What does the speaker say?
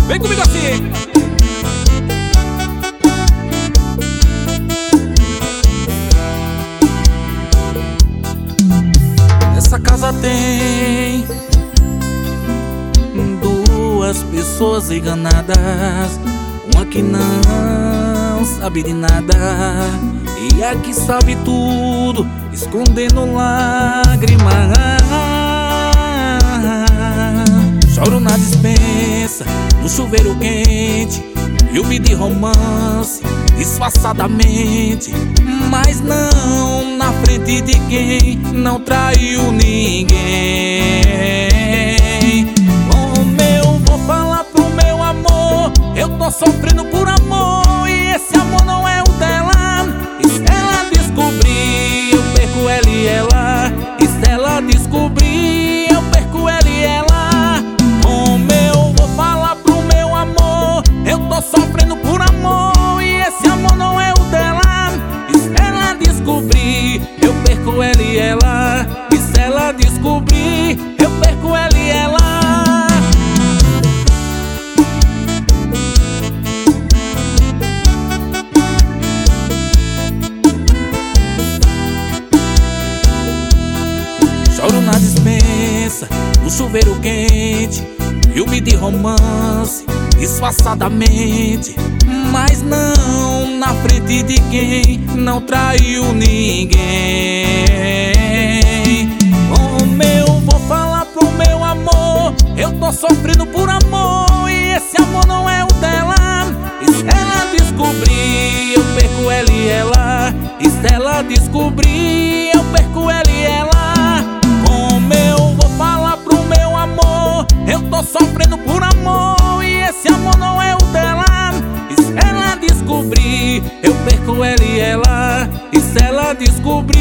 Vem comigo assim. Essa casa tem duas pessoas enganadas, uma que não sabe de nada e a que sabe tudo, escondendo lágrimas. Choro na despensa, no chuveiro quente, filme de romance, disfarçadamente, mas não na frente de quem não traiu ninguém. Como eu vou falar pro meu amor? Eu tô sofrendo por amor e esse amor não é o dela. E se ela descobrir, eu perco ela e ela. E se ela descobrir, eu perco ela e ela. Como eu vou falar pro meu amor? Eu tô sofrendo por amor e esse amor não é o dela. E se ela descobrir, eu perco ela e ela. E se ela descobrir, eu perco ela e ela. Choro na despensa, no chuveiro quente, filme de romance, disfarçadamente, mas não na frente de quem não traiu ninguém. Como eu vou falar pro meu amor? Eu tô sofrendo por amor e esse amor não é o dela. E se ela descobrir, eu perco ela e ela. E se ela descobrir, eu perco ela e ela. Como eu vou falar pro meu amor? Eu tô sofrendo por amor e esse amor não é o dela. E se ela descobrir, eu perco ela e ela. E se ela descobrir,